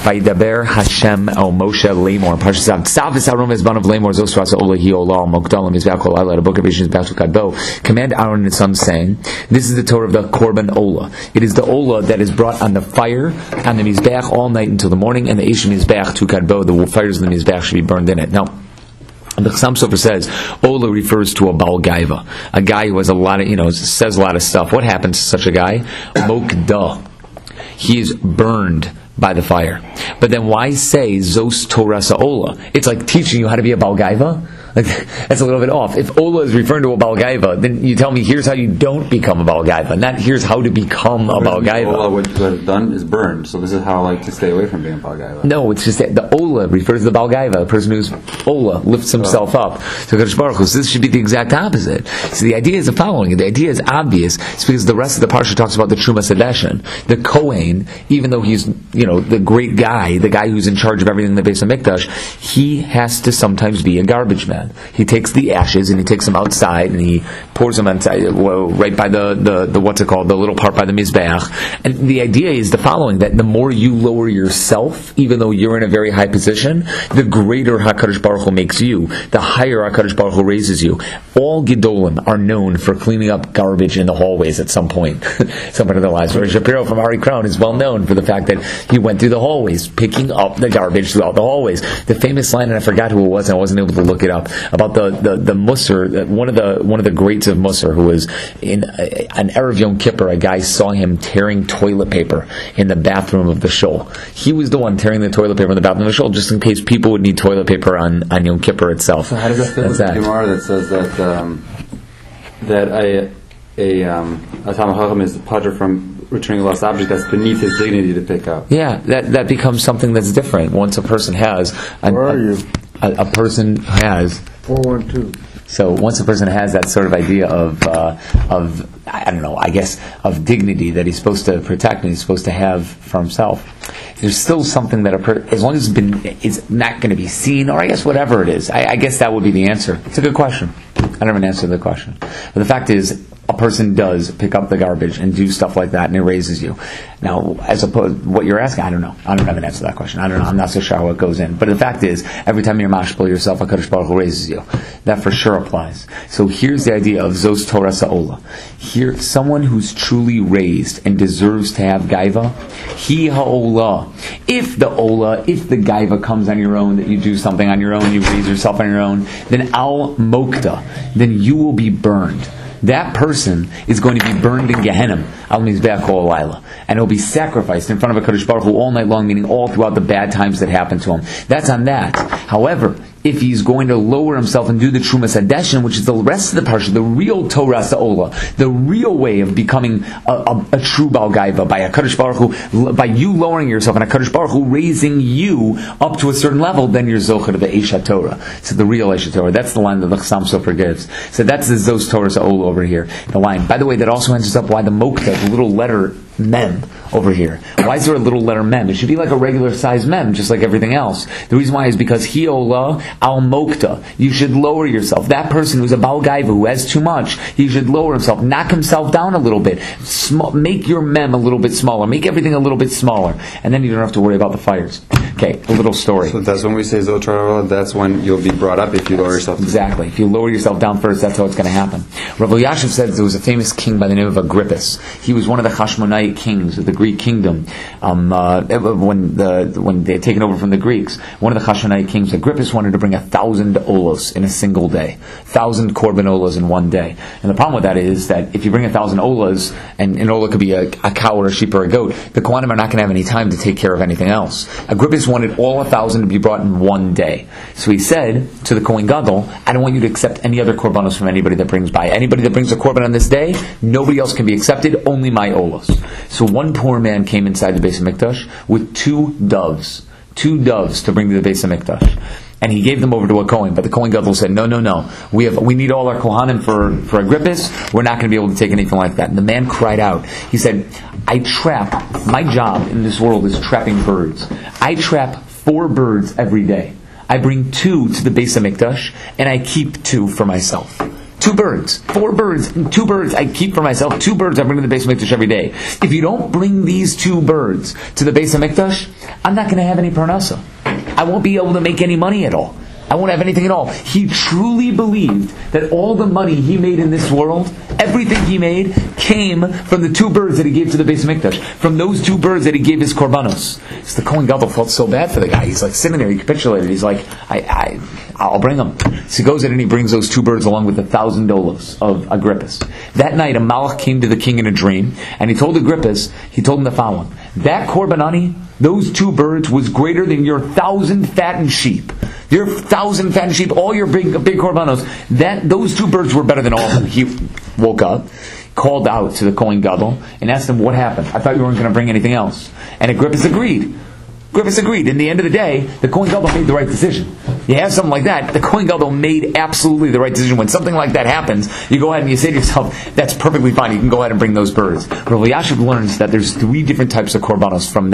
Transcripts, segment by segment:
Vayidaber Hashem El Moshe Lamor. Parshas Tzav V'Saron Mizban of Lamor Zos Rasa Ola Hi Ola Mokdalim Mizbeach Kol Ayla. The book of Visions Back to Kadbo. Command Aaron and his sons, saying, "This is the Torah of the Korban Ola. It is the Ola that is brought on the fire on the Mizbeach all night until the morning, and the Ish Mizbeach to Kadbo. The fires of the Mizbeach should be burned in it." Now, the Chassam Sofer says Ola refers to a Baal Gaiva, a guy who has a lot of, says a lot of stuff. What happens to such a guy? Mokdah. He is burned by the fire. But then why say Zos Torah Sa'ola? It's like teaching you how to be a Baal Gaiva? Like, that's a little bit off. If Ola is referring to a Baal Gaiva, then you tell me here's how you don't become a Baal Gaiva, not here's how to become a Baal Gaiva. Ola, what you have done is burned, so this is how to stay away from being a Baal Gaiva. No, it's just that the Ola refers to the Baal Gaiva, the person who's Ola, lifts himself up. So Kadosh Baruch Hu, so this should be the exact opposite. So the idea is the following. The idea is obvious. It's because the rest of the parsha talks about the Truma Sedeshin. The Kohen, even though he's, the great guy, the guy who's in charge of everything in the Beis HaMikdash, he has to sometimes be a garbage man. He takes the ashes and he takes them outside and he pours them outside, right by the what's it called, the little part by the Mizbeach. And the idea is the following, that the more you lower yourself, even though you're in a very high position, the greater HaKadosh Baruch Hu makes you, the higher HaKadosh Baruch Hu raises you. All Gedolim are known for cleaning up garbage in the hallways at some point, some part of their lives. Whereas Shapiro from Ari Crown is well known for the fact that he went through the hallways, picking up the garbage throughout the hallways. The famous line, and I forgot who it was, and I wasn't able to look it up, about the Musar, one of the greats of Musar, who was in an Erev Yom Kippur. A guy saw him tearing toilet paper in the bathroom of the shul. He was the one tearing the toilet paper in the bathroom of the shul, just in case people would need toilet paper on Yom Kippur itself. So how does that fit with the Gemara that says that a Talmid Chacham is patur from returning a lost object that's beneath his dignity to pick up? Yeah, that becomes something that's different once a person has. Where are you? A person has 412. So once a person has that sort of idea of I don't know, I guess of dignity that he's supposed to protect and he's supposed to have for himself, there's still something that as long as it's not going to be seen, or I guess whatever it is, I guess that would be the answer. It's a good question. I never answered the question, but the fact is, a person does pick up the garbage and do stuff like that, and it raises you. Now, as opposed what you're asking, I don't know. I don't have an answer to that question. I don't know. I'm not so sure how it goes in. But the fact is, every time you're mashpil yourself, HaKadosh Baruch Hu raises you. That for sure applies. So here's the idea of Zos Torah Sa'ola. Here, someone who's truly raised and deserves to have gaiva, he ha'ola. If the gaiva comes on your own, that you do something on your own, you raise yourself on your own, then al mokta, then you will be burned. That person is going to be burned in Gehenna, al mizbeach kol alayla, and he'll be sacrificed in front of a Kadosh Baruch Hu all night long, meaning all throughout the bad times that happen to him. That's on that. However, if he's going to lower himself and do the Truma Sedeshin, which is the rest of the parsha, the real Torah Sa'ola, the real way of becoming a true Baal Gaiva, by a Kadosh Baruch Hu, by you lowering yourself and a Kadosh Baruch Hu raising you up to a certain level, then you're Zocher to the Eish HaTorah. So the real Eish HaTorah. That's the line that the Chassam Sofer gives. So that's the Zos Torah Sa'ola over here. The line. By the way, that also answers up why the Mokta, the little letter Mem over here. Why is there a little letter Mem? It should be like a regular size Mem, just like everything else. The reason why is because Hiola al Mokta. You should lower yourself. That person who's a Baal Gaiva, who has too much, he should lower himself, knock himself down a little bit, make your Mem a little bit smaller, make everything a little bit smaller, and then you don't have to worry about the fires. Okay, a little story. So that's when we say Zotra, that's when you'll be brought up if you lower yourself. Exactly. If you lower yourself down first, that's how it's going to happen. Rav Elyashiv said there was a famous king by the name of Agrippus. He was one of the Hashmonite kings of the Greek kingdom. When they had taken over from the Greeks, one of the Hashmonite kings, Agrippus, wanted to bring 1,000 olos in a single day. 1,000 korban olas in one day. And the problem with that is that if you bring 1,000 olas, and an ola could be a cow or a sheep or a goat, the Kohanim are not going to have any time to take care of anything else. Agrippus wanted all 1,000 to be brought in one day. So he said to the Kohen Gadol, I don't want you to accept any other korbanos from anybody that brings by. Anybody that brings a korban on this day, nobody else can be accepted, only my olos. So one poor man came inside the Beis HaMikdash with 2 doves to bring to the Beis HaMikdash. And he gave them over to a Kohen, but the Kohen Gadol said, no. We need all our Kohanim for Agrippus. We're not going to be able to take anything like that. And the man cried out. He said, my job in this world is trapping birds. I trap 4 birds every day. I bring 2 to the Beis HaMikdash, and I keep 2 for myself. 2 birds, 4 birds, 2 birds I keep for myself, 2 birds I bring to the Beis HaMikdash every day. If you don't bring these 2 birds to the Beis HaMikdash, I'm not going to have any parnasa. I won't be able to make any money at all. I won't have anything at all. He truly believed that all the money he made in this world, everything he made, came from the 2 birds that he gave to the Beis HaMikdash. From those 2 birds that he gave his korbanos. So the Kohen Gadol felt so bad for the guy. He's like sitting there, he capitulated. He's like, I'll bring them. So he goes in and he brings those 2 birds along with 1,000 dolos of Agrippus. That night, a malach came to the king in a dream, and he told Agrippus, he told him the following: that korbanani, those 2 birds, was greater than your 1,000 fattened sheep. Your 1,000 fattened sheep, all your big korbanos, those 2 birds were better than all of them. He woke up, called out to the Kohen Gadol, and asked him, what happened? I thought you weren't going to bring anything else. And Agrippus agreed. In the end of the day, the Kohen Gadol made the right decision. You have something like that, the Kohen Gadol made absolutely the right decision. When something like that happens, you go ahead and you say to yourself, that's perfectly fine, you can go ahead and bring those birds. Rav Elyashiv learns that there's 3 different types of korbanos from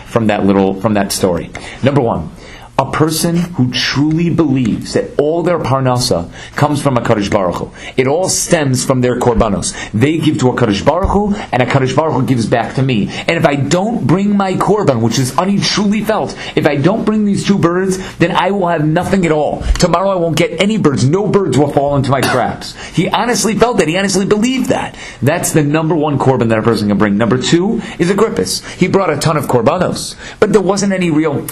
that story. Number 1, a person who truly believes that all their parnasa comes from HaKadosh Baruch Hu. It all stems from their korbanos. They give to HaKadosh Baruch Hu, and HaKadosh Baruch Hu gives back to me. And if I don't bring my korban, which is Ani truly felt, if I don't bring these 2 birds, then I will have nothing at all. Tomorrow I won't get any birds. No birds will fall into my traps. He honestly felt that. He honestly believed that. That's the number 1 korban that a person can bring. Number 2 is Agrippus. He brought a ton of korbanos, but there wasn't any real,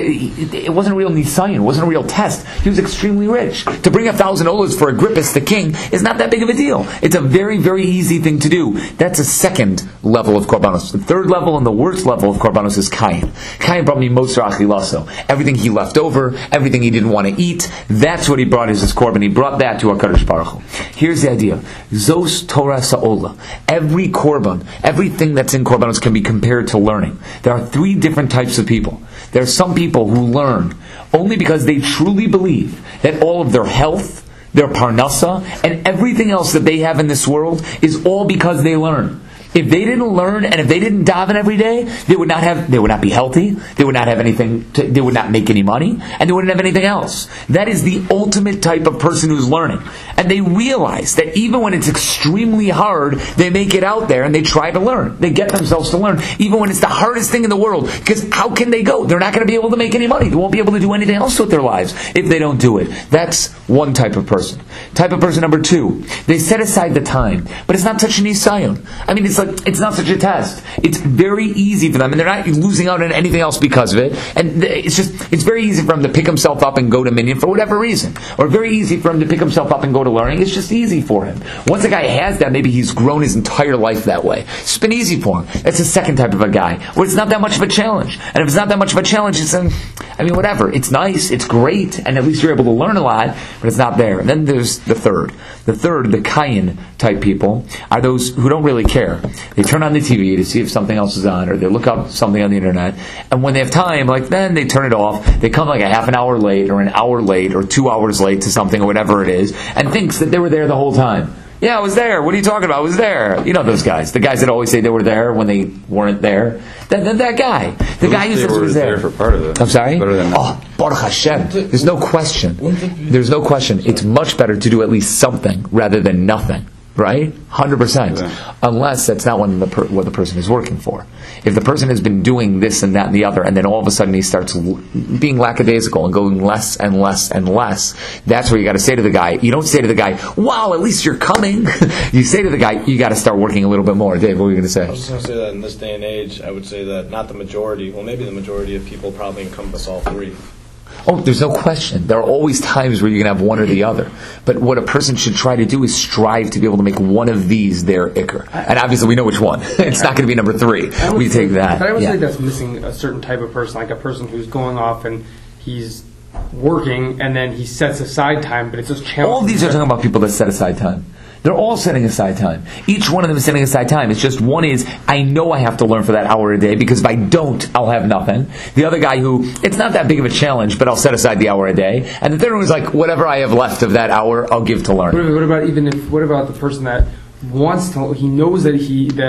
it wasn't a real nisayon, it wasn't a real test. He was extremely rich. To bring 1,000 olas for Agrippus, the king, is not that big of a deal. It's a very, very easy thing to do. That's a 2nd level of korbanos. The 3rd level and the worst level of korbanos is Cain. Cain brought me moser achilaso. Everything he left over, everything he didn't want to eat, that's what he brought as his korban. He brought that to HaKadosh Baruch Hu. Here's the idea. Zos Torah Sa'ola. Every korban, everything that's in korbanos can be compared to learning. There are 3 different types of people. There are some people who learn only because they truly believe that all of their health, their parnasa, and everything else that they have in this world is all because they learn. If they didn't learn and if they didn't daven every day, they would not be healthy, they would not have anything, they would not make any money, and they wouldn't have anything else. That is the ultimate type of person who's learning. And they realize that even when it's extremely hard, they make it out there and they try to learn. They get themselves to learn, even when it's the hardest thing in the world. Because how can they go? They're not going to be able to make any money. They won't be able to do anything else with their lives if they don't do it. That's one type of person. Type of person number 2, they set aside the time, but it's not such an nisayon. It's not such a test. It's very easy for them, and they're not losing out on anything else because of it. And it's very easy for him to pick himself up and go to Minyan for whatever reason, or very easy for him to pick himself up and go to learning. It's just easy for him. Once a guy has that, maybe he's grown his entire life that way. It's been easy for him. That's the 2nd type of a guy, where it's not that much of a challenge. And if it's not that much of a challenge, whatever. It's nice, it's great, and at least you're able to learn a lot, but it's not there. And then there's the 3rd. The 3rd, the Cain type people, are those who don't really care. They turn on the TV to see if something else is on, or they look up something on the internet, and when they have time, then they turn it off. They come a half an hour late, or an hour late, or 2 hours late to something, or whatever it is, and thinks that they were there the whole time. Yeah, I was there. What are you talking about? I was there. You know those guys. The guys that always say they were there when they weren't there. That guy. The guy who says he was there. For part of it. I'm sorry? Better than Baruch Hashem. There's no question. There's no question. It's much better to do at least something rather than nothing. Right? 100%. Yeah. Unless that's not what the person is working for. If the person has been doing this and that and the other, and then all of a sudden he starts being lackadaisical and going less and less and less, that's where you got to say to the guy, you don't say to the guy, wow, at least you're coming. You say to the guy, you got to start working a little bit more. Dave, what were you going to say? I was just going to say that in this day and age, I would say that not the majority, well maybe the majority of people probably encompass all 3. Oh, there's no question. There are always times where you can have one or the other. But what a person should try to do is strive to be able to make one of these their ikr. And obviously we know which one. It's not going to be number 3. We take that. But I would say that's missing a certain type of person, like a person who's going off and he's working and then he sets aside time, but it's just challenging. All these are talking about people that set aside time. They're all setting aside time. Each one of them is setting aside time. It's just one is, I know I have to learn for that hour a day because if I don't, I'll have nothing. The other guy who, it's not that big of a challenge, but I'll set aside the hour a day. And the third one is like, whatever I have left of that hour, I'll give to learn. What about the person that wants to, he knows that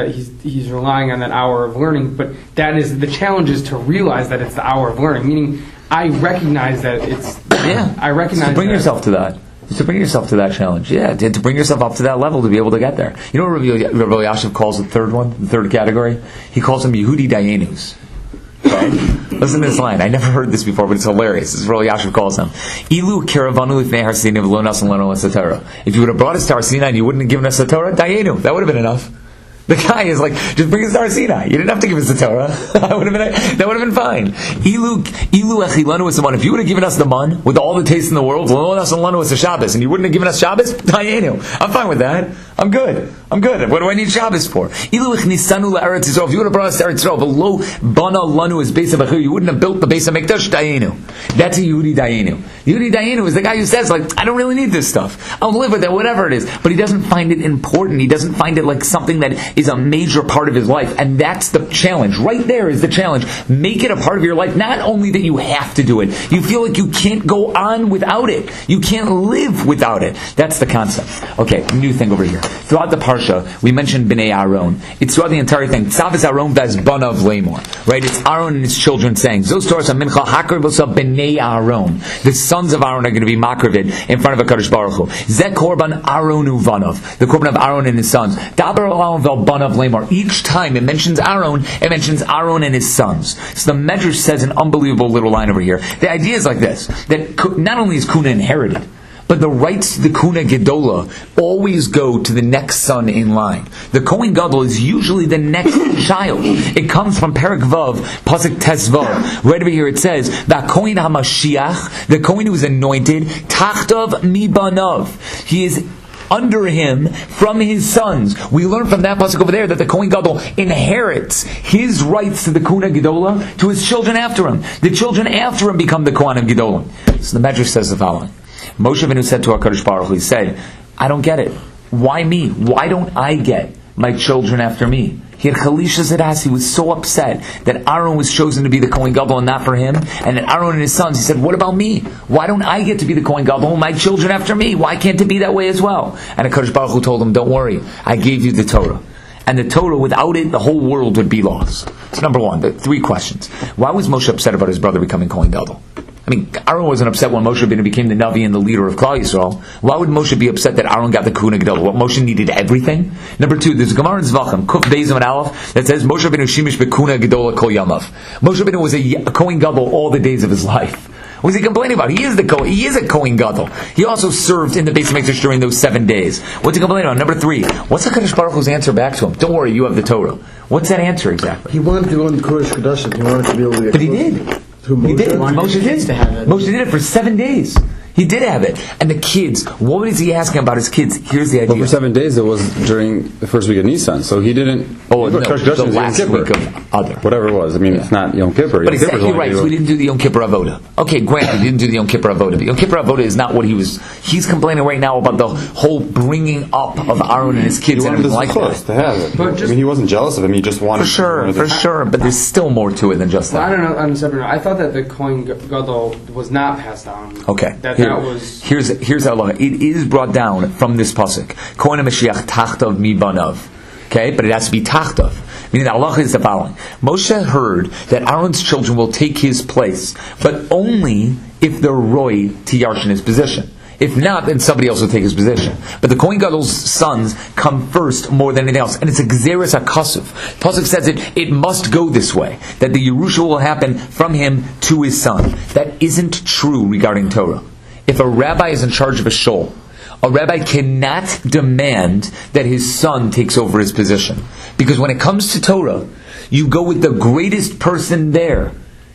he's relying on that hour of learning, but that is, the challenge is to realize that it's the hour of learning, meaning I recognize that it's, yeah. I recognize so bring that, yourself to that. To bring yourself to that challenge. Yeah, to bring yourself up to that level to be able to get there. You know what Rabbi Elyashiv calls the third one, the third category? He calls them Yehudi Dayenus. Okay? Listen to this line. I never heard this before, but it's hilarious. This is what Elyashiv calls them. Ilu karavanu lifnei Har Sinai v'lo nasan lanu es Torah. If you would have brought us to Har Sinai and you wouldn't have given us the Torah, Dayenu. That would have been enough. The guy is like, just bring us to Har Sinai. You didn't have to give us the Torah. That would have been fine. Ilu echilanu es man. If you would have given us the man with all the taste in the world, lo nasan lanu es Shabbos, and you wouldn't have given us Shabbos, Dayenu. I'm fine with that. I'm good. What do I need Shabbos for? Ilu echnisanu la'eretz Yisrael. If you would have brought us to Eretz Yisrael, v'lo bana lanu es beis HaBechir, you wouldn't have built the Beis HaMikdash, Dayenu. That's a Yehudi Dayenu. Yehudi Dayenu is the guy who says, like, I don't really need this stuff. I'll live with it, whatever it is. But he doesn't find it important. He doesn't find it like something that is a major part of his life. And that's the challenge. Right there is the challenge. Make it a part of your life. Not only that you have to do it, you feel like you can't go on without it. You can't live without it. That's the concept. Okay, new thing over here. Throughout the Parsha, we mentioned Bnei Aaron. It's throughout the entire thing. Tzavis Aaron v'az banav lemor. Right? It's Aaron and his children saying, Zos Torah mincha hakar v'sa Bnei Aaron. The sons of Aaron are going to be makravid in front of HaKadosh Baruch Hu. Zeh korban Aaron uvanav. The korban of Aaron and his sons. Daber Aaron v'al banav lemor. Each time it mentions Aaron and his sons. So the Medrash says an unbelievable little line over here. The idea is like this, that not only is Kuna inherited, but the rights to the Kuna Gedola always go to the next son in line. The Kohen Gadol is usually the next child. It comes from Perek Vav, Pasuk Tes Vav. Right over here it says, Kohen HaMashiach, the Kohen who is anointed, Tachtav Mibanav. He is under him from his sons. We learn from that pasuk over there that the Kohen Gadol inherits his rights to the Kuna Gedola to his children after him. The children after him become the Kohanim Gedolim. So the Medrash says the following. Moshe Rabbeinu said to HaKadosh Baruch Hu, he said, I don't get it. Why me? Why don't I get my children after me? He had Chalisha Zedas. He was so upset that Aaron was chosen to be the Kohen Gadol and not for him. And that Aaron and his sons, he said, what about me? Why don't I get to be the Kohen Gadol? My children after me. Why can't it be that way as well? And HaKadosh Baruch Hu told him, don't worry. I gave you the Torah. And the Torah, without it, the whole world would be lost. So number one, the three questions. Why was Moshe upset about his brother becoming Kohen Gadol? I mean, Aaron wasn't upset when Moshe Rabbeinu became the Navi and the leader of Klal Yisrael. Why would Moshe be upset that Aaron got the Kuna Gedolah? What, Moshe needed everything? Number two, there's a Gemara in Zvachim, Kuf Beis and Aleph, that says Moshe Rabbeinu shimish beKuna Gedolah kol yamav. Moshe Rabbeinu was a Kohen Gadol all the days of his life. What was he complaining about? He is a Kohen Gadol. He also served in the Beis HaMikdash during those 7 days. What's he complaining about? Number three, what's HaKadosh Baruch Hu's answer back to him? Don't worry, you have the Torah. What's that answer exactly? He wanted to go into Kodesh Kodashim. He wanted to be able to get But he did. He did. Moshe did. Moshe did it for 7 days. He did have it. And the kids, what was he asking about his kids? Here's the idea. Well, for 7 days it was during the first week of Nisan, so he didn't... Oh, no, the last week of Adar. Whatever it was. I mean, it's not Yom Kippur. But exactly right, so we didn't do the Yom Kippur Avoda. Okay, granted, we didn't do the Yom Kippur Avoda, but Yom Kippur Avoda is not what he was... He's complaining right now about the whole bringing up of Aaron and his kids. He wanted like that. To have it. But I mean, he wasn't jealous of him, he just wanted... For sure, but there's still more to it than just that. Well, I don't know, on a separate note, I thought that the Kohen Gadol was not passed down. Okay. That was... Here's how long it is brought down from this pasuk. Kohen HaMashiach tachtav mi banav. Okay, but it has to be tachtav. Meaning the halacha is the following: Moshe heard that Aaron's children will take his place, but only if they're roy to yarshin his position. If not, then somebody else will take his position. But the Kohen Gadol's sons come first more than anything else. And it's a gzeres hakasuv. Pasuk says it must go this way. That the Yerusha will happen from him to his son. That isn't true regarding Torah. If a rabbi is in charge of a shul, a rabbi cannot demand that his son takes over his position. Because when it comes to Torah, you go with the greatest person there.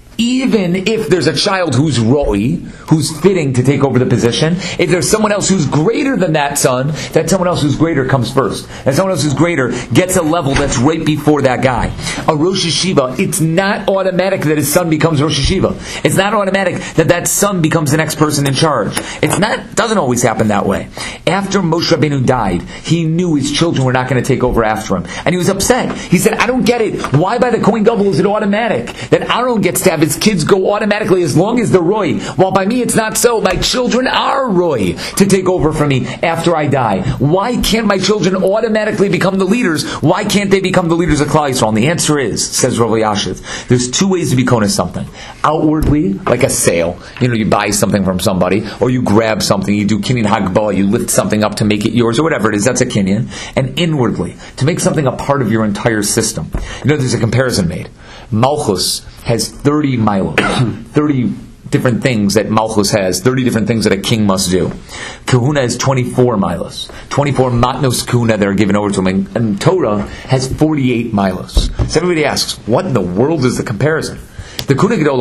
Even if there's a child who's roi, who's fitting to take over the position, if there's someone else who's greater than that son, that someone else who's greater comes first. And someone else who's greater gets a level that's right before that guy. A Rosh Yeshiva, it's not automatic that his son becomes Rosh Yeshiva. It's not automatic that that son becomes the next person in charge. Doesn't always happen that way. After Moshe Rabbeinu died, he knew his children were not going to take over after him. And he was upset. He said, I don't get it. Why by the Kohen Gadol is it automatic that Aaron gets to have his kids go automatically as long as they're roy. While by me it's not so. My children are roy to take over from me after I die. Why can't my children automatically become the leaders? Why can't they become the leaders of Klal Yisrael? And the answer is, says Rav Elyashiv, there's two ways to be kona something. Outwardly, like a sale. You buy something from somebody, or you grab something, you do kinyan hagbah, you lift something up to make it yours, or whatever it is, that's a kinyan. And inwardly, to make something a part of your entire system. There's a comparison made. Malchus has 30 milos, 30 different things that Malchus has, 30 different things that a king must do. Kahuna has 24 milos, 24 matnos kahuna that are given over to him, and Torah has 48 milos. So everybody asks, what in the world is the comparison? The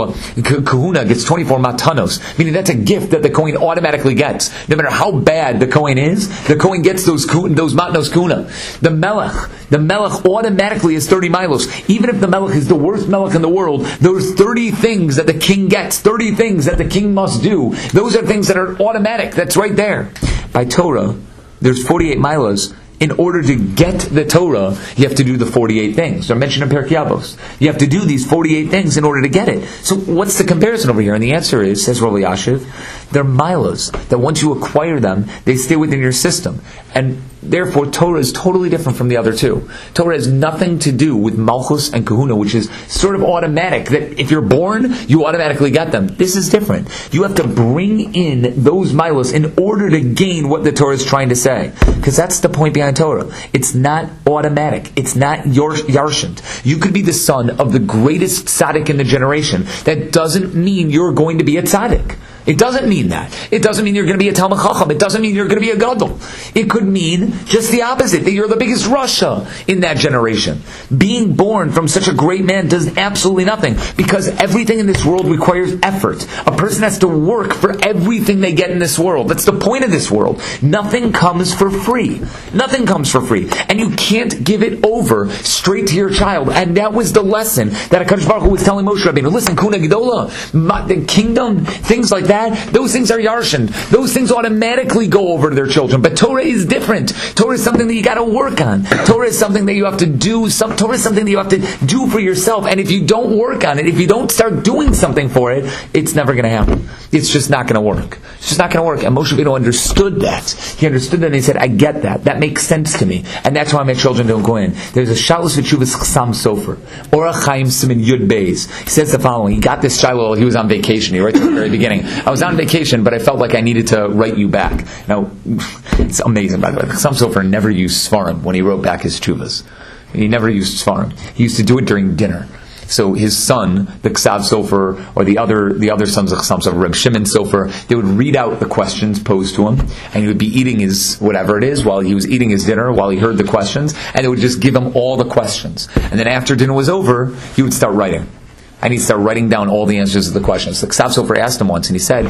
kahuna gets 24 matanos, meaning that's a gift that the Kohen automatically gets. No matter how bad the Kohen is, the Kohen gets those matnos kahuna. The melech automatically is 30 milos. Even if the melech is the worst melech in the world, those 30 things that the king gets, 30 things that the king must do, those are things that are automatic. That's right there. By Torah, there's 48 milos. In order to get the Torah, you have to do the 48 things. They're mentioned in Perkei Avos. You have to do these 48 things in order to get it. So what's the comparison over here? And the answer is, says Rav Elyashiv, they're milos, that once you acquire them, they stay within your system. And therefore, Torah is totally different from the other two. Torah has nothing to do with Malchus and Kahuna, which is sort of automatic, that if you're born, you automatically get them. This is different. You have to bring in those milos in order to gain what the Torah is trying to say. Because that's the point behind Torah. It's not automatic. It's not yarshant. You could be the son of the greatest tzaddik in the generation. That doesn't mean you're going to be a tzaddik. It doesn't mean that. It doesn't mean you're going to be a Talmid Chacham. It doesn't mean you're going to be a Gadol. It could mean just the opposite, that you're the biggest Rasha in that generation. Being born from such a great man does absolutely nothing, because everything in this world requires effort. A person has to work for everything they get in this world. That's the point of this world. Nothing comes for free. Nothing comes for free. And you can't give it over straight to your child. And that was the lesson that HaKadosh Baruch Hu was telling Moshe Rabbeinu. Listen, Kuna Gedola, the kingdom, things like that, those things are yarshan. Those things automatically go over to their children. But Torah is different. Torah is something that you got to work on. Torah is something that you have to do. Torah is something that you have to do for yourself. And if you don't work on it, if you don't start doing something for it, it's never going to happen. It's just not going to work. It's just not going to work. And Moshe Rabbeinu understood that. He understood that, and he said, "I get that. That makes sense to me, and that's why my children don't go in." There's a Shalos V'Tshuvas Chassam Sofer, Orach Chaim Siman Yud Beis. He says the following: he got this Shiloh. He was on vacation. He writes at the very beginning. I was on vacation, but I felt like I needed to write you back. Now, it's amazing, by the way. Chassam Sofer never used Sfarim when he wrote back his Tshuvas. He never used Sfarim. He used to do it during dinner. So his son, the Ksav Sofer, or the other sons of Chassam Sofer, Reb Shimon Sofer, they would read out the questions posed to him, and he would be eating his whatever it is while he was eating his dinner, while he heard the questions, and they would just give him all the questions. And then after dinner was over, he would start writing. And he'd start writing down all the answers to the questions. The Ksav Sofer asked him once, and he said,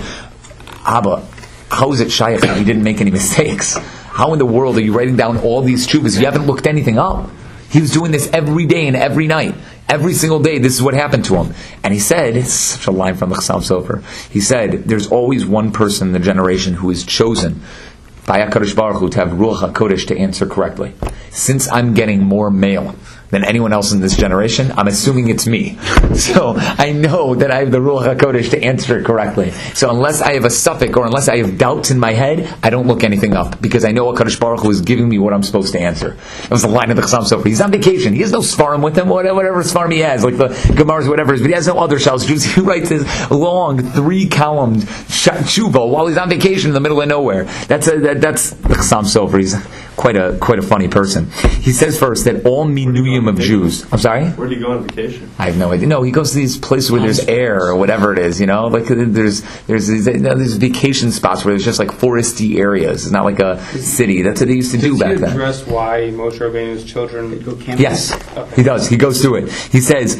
"Abba, how is it shaykh that he didn't make any mistakes? How in the world are you writing down all these tshuvas? You haven't looked anything up." He was doing this every day and every night. Every single day, this is what happened to him. And he said, it's such a line from the Chassam Sofer, he said, there's always one person in the generation who is chosen by HaKadosh Baruch Hu to have Ruach HaKodesh to answer correctly. Since I'm getting more mail than anyone else in this generation, I'm assuming it's me. So I know that I have the Ruach HaKodesh to answer it correctly. So unless I have a suffix or unless I have doubts in my head, I don't look anything up, because I know HaKadosh Baruch Hu is giving me what I'm supposed to answer. That was the line of the Chassam Sofer. He's on vacation. He has no Sfarim with him, whatever Sfarim he has, like the Gemaras, whatever it is, but he has no other Shalos Jews. He writes his long 3-column tshuva while he's on vacation in the middle of nowhere. That's the Chassam Sofer. He's quite a funny person. He says first that all minuyim of Jews. I'm sorry? Where do you go on vacation? I have no idea. No, he goes to these places where there's air or whatever it is, like there's these vacation spots where there's just like foresty areas. It's not like a city. That's what they used to do back then. Does he address why Moshe Rabbeinu's children go camping? Yes, he does. He goes through it. He says,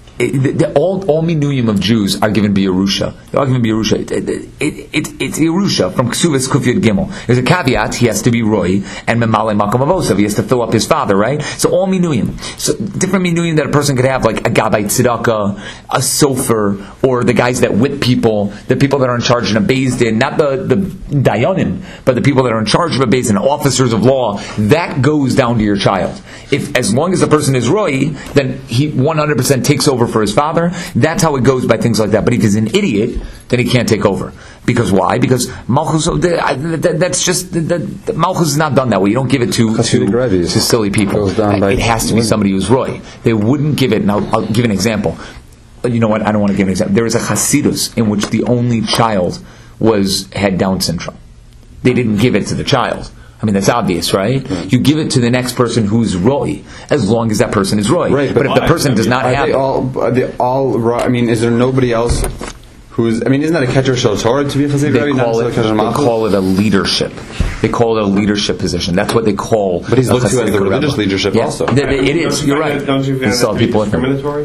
all minuyim of Jews are given B'Yerusha. They're all given B'Yerusha. It's Yerusha from Ksuvas Kufyud Gimel. There's a caveat: he has to be Roy and Memale Makom Avosav. He has to fill up his father, right? So all minuyim. So different minuyim that a person could have, like a Gabbai Tzedakah, a Sofer, or the guys that whip people, the people that are in charge in a Beis Din, not the Dayanim, but the people that are in charge of a Beis Din, officers of law. That goes down to your child. As long as the person is Roy, then he 100% takes over for his father. That's how it goes by things like that. But if he's an idiot, then he can't take over. Because why? Because Malchus, that's just, the Malchus is not done that way. You don't give it to silly people. It has to be somebody who's Roy. They wouldn't give it, and I'll give an example. You know what? I don't want to give an example. There is a Hasidus in which the only child had Down syndrome. They didn't give it to the child. I mean, that's obvious, right? You give it to the next person who's Roy, as long as that person is Roy. Right, but if the person does not have are they all Roy? I mean, is there nobody else who's... I mean, isn't that a catcher shel Torah to be a Chassid Rabbi? They call it a leadership. They call it a leadership position. That's what they call. But he's looked to as the religious leadership also. It is. You're right. Don't you find that people discriminatory?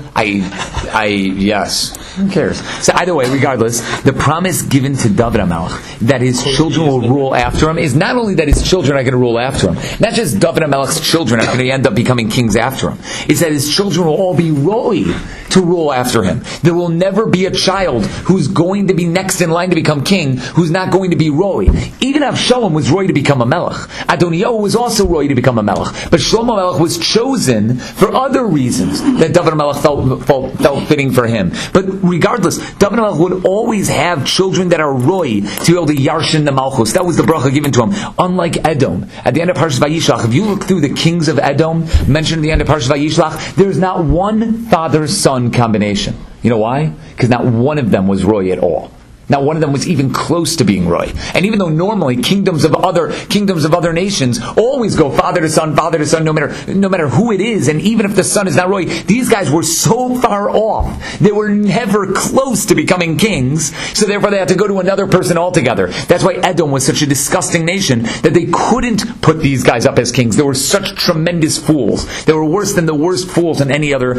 Yes. Who cares? So either way, regardless, the promise given to David HaMelech that his children will rule after him is not only that his children are going to rule after him, not just David HaMelech's children are going to end up becoming kings after him. It's that his children will all be Roy to rule after him. There will never be a child who's going to be next in line to become king who's not going to be Roy. Even Avshalom was Roy to become a melech. Adoniyahu was also Roy to become a melech. But Shlomo Melech was chosen for other reasons that David HaMelech felt fitting for him. But regardless, David HaMelech would always have children that are Roy to be able to yarshin the Malchus. That was the bracha given to him. Unlike Edom, at the end of Parshas Vayishlach, if you look through the kings of Edom mentioned at the end of Parshas Vayishlach, there's not one father-son combination. You know why? Because not one of them was Roy at all. Not one of them was even close to being Roy. And even though normally kingdoms of other nations always go father to son, no matter who it is, and even if the son is not Roy, these guys were so far off. They were never close to becoming kings, so therefore they had to go to another person altogether. That's why Edom was such a disgusting nation that they couldn't put these guys up as kings. They were such tremendous fools. They were worse than the worst fools of any other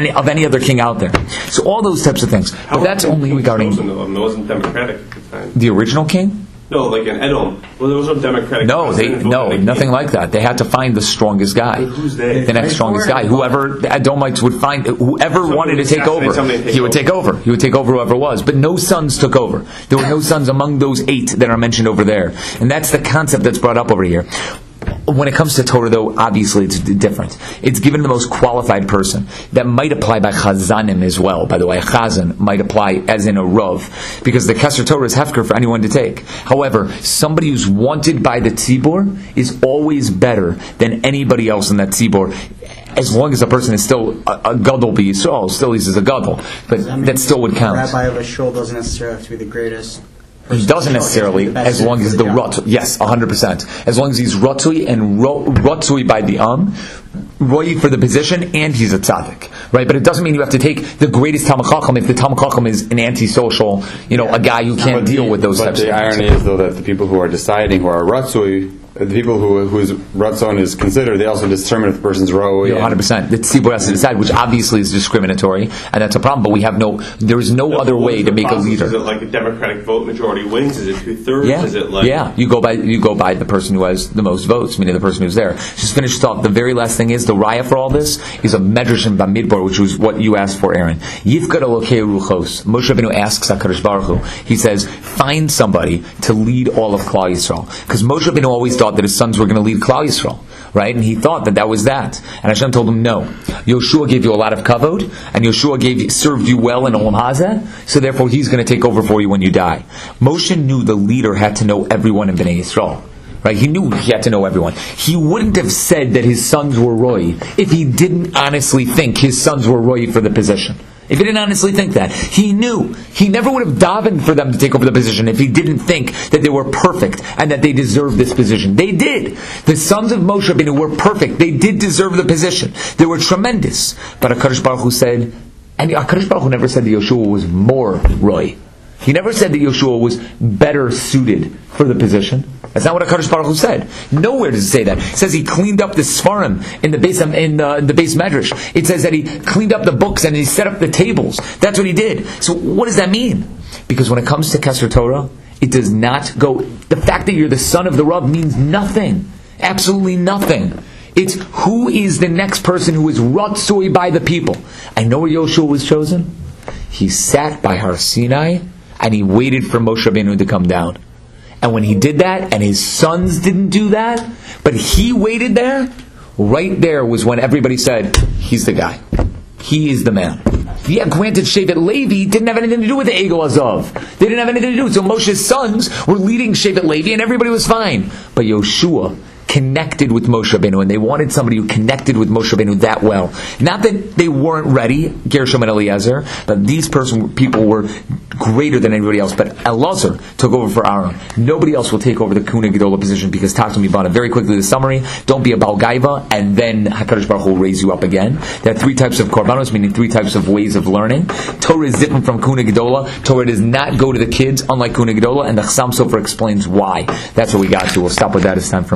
king out there. So all those types of things. But that's only regarding Democratic at the time. The original king? No, like in Edom. Well, there was no Democratic. Nothing like that. They had to find the strongest guy. Who's they? The next strongest guy. Whoever the Edomites would find, whoever wanted to take over, he would take over. He would take over whoever was. But no sons took over. There were no sons among those 8 that are mentioned over there. And that's the concept that's brought up over here. When it comes to Torah, though, obviously it's different. It's given to the most qualified person. That might apply by Chazanim as well. By the way, a Chazan might apply as in a Rav, because the Kesser Torah is hefker for anyone to take. However, somebody who's wanted by the Tzibor is always better than anybody else in that Tzibor, as long as the person is still a Gadol b'Yisrael, still he's a Gadol. But that still would count. Rabbi of a shul doesn't necessarily have to be the greatest. He doesn't necessarily, as long as the Ratzui. Yes, 100%. As long as he's Ratzui and Ratzui by the Roy for the position, and he's a tzaddik, right? But it doesn't mean you have to take the greatest Talmid Chacham if the Talmid Chacham is an antisocial, a guy who can't deal with those types of things. But the irony is, though, that the people who are deciding, who are Ratzui, the people whose Ratzon is considered, they also determine if the person's Roy. 100%. The Tzibur has to decide, which obviously is discriminatory, and that's a problem. But there is no other way to make a leader. Is it like a Democratic vote majority wins? Is it 2/3? Yeah. Is it like you go by the person who has the most votes, meaning the person who's there. Just finish off. The very last thing is the raya for all this is a Medrash in Bamidbar, which was what you asked for, Aaron. Yifkad Elokei Ruchos. Moshe Rabbeinu asks HaKadosh Baruch Hu. He says, find somebody to lead all of Klal Yisrael, because Moshe Rabbeinu always thought that his sons were going to lead Klal Yisrael, right? And he thought that was that. And Hashem told him, no. Yoshua gave you a lot of kavod, and Yoshua served you well in Olam Hazeh, so therefore he's going to take over for you when you die. Moshe knew the leader had to know everyone in Bnei Yisrael. Right? He knew he had to know everyone. He wouldn't have said that his sons were Roy if he didn't honestly think his sons were Roy for the position. If he didn't honestly think that. He knew. He never would have davened for them to take over the position if he didn't think that they were perfect and that they deserved this position. They did. The sons of Moshe Rabbeinu were perfect. They did deserve the position. They were tremendous. But HaKadosh Baruch Hu said, and HaKadosh Baruch Hu never said that Yoshua was more Roy. He never said that Yoshua was better suited for the position. That's not what HaKadosh Baruch Hu said. Nowhere does it say that. It says he cleaned up the Sfarim in the base Medrash. It says that he cleaned up the books and he set up the tables. That's what he did. So what does that mean? Because when it comes to Kesser Torah, it does not go... The fact that you're the son of the Rav means nothing. Absolutely nothing. It's who is the next person who is Ratzui by the people. I know where Yoshua was chosen. He sat by Har Sinai and he waited for Moshe Rabbeinu to come down. And when he did that, and his sons didn't do that, but he waited there, right there was when everybody said, he's the guy. He is the man. Yeah, granted, Shevet Levi didn't have anything to do with the Egel Azov. They didn't have anything to do. So Moshe's sons were leading Shevet Levi, and everybody was fine. But Yoshua connected with Moshe Rabbeinu, and they wanted somebody who connected with Moshe Rabbeinu that well. Not that they weren't ready, Gershom and Eliezer, but these people were greater than anybody else. But Elazar took over for Aaron. Nobody else will take over the Kuna Gedola position, because Taktum Yibana, very quickly the summary, don't be a Baal Gaiva, and then HaKadosh Baruch Hu will raise you up again. There are 3 types of korbanos, meaning 3 types of ways of learning. Torah is different from Kuna Gedola. Torah does not go to the kids, unlike Kuna Gedola, and the Chassam Sofer explains why. That's what we got to. We'll stop with that. It's time for